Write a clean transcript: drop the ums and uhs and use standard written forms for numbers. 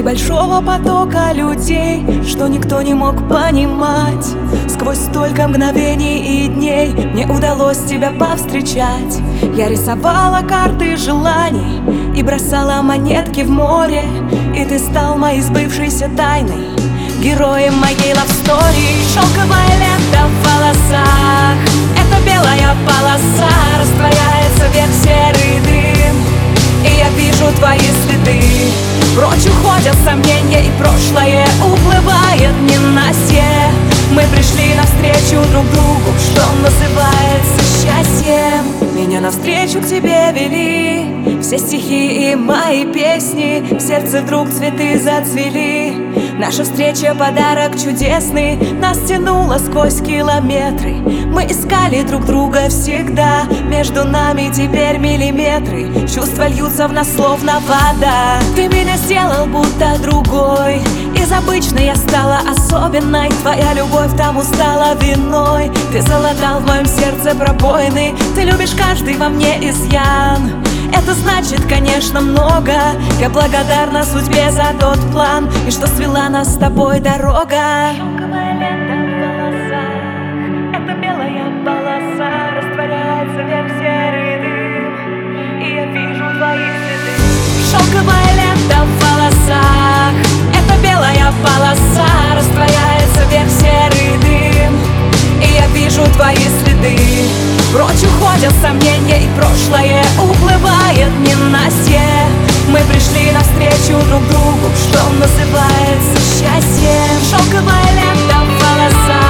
Среди большого потока людей, что никто не мог понимать, сквозь столько мгновений и дней мне удалось тебя повстречать. Я рисовала карты желаний и бросала монетки в море, и ты стал моей сбывшейся тайной, героем моей лавстори. Шелковая лента в волосах, это белая полоса, растворяется вверх серый дым, и я вижу твои следы. Прочь уходят сомнения, и прошлое уплывает ненастье. Мы пришли навстречу друг другу, что называется счастьем. Меня навстречу к тебе вели все стихи и мои песни, в сердце вдруг цветы зацвели. Наша встреча — подарок чудесный, нас тянуло сквозь километры. Мы искали друг друга всегда, между нами теперь миллиметры. Чувства льются в нас словно вода. Ты меня сделал будто другой, из обычной я стала особенной. Твоя любовь тому стала виной. Ты залатал в моем сердце пробоины, ты любишь каждый во мне изъян. Это значит, конечно, много. Я благодарна судьбе за тот план, и что свела нас с тобой дорога. Шелковая лента в волосах, это белая полоса, растворяется вверх серый дым, и я вижу твои следы. Шелковая лента в волосах, это белая полоса, растворяется вверх серый дым, и я вижу твои следы. Прочь уходят сомнения, и прошлое уплывает ненастье. Мы пришли навстречу друг другу, что называется счастьем. Шелковая лента в волосах.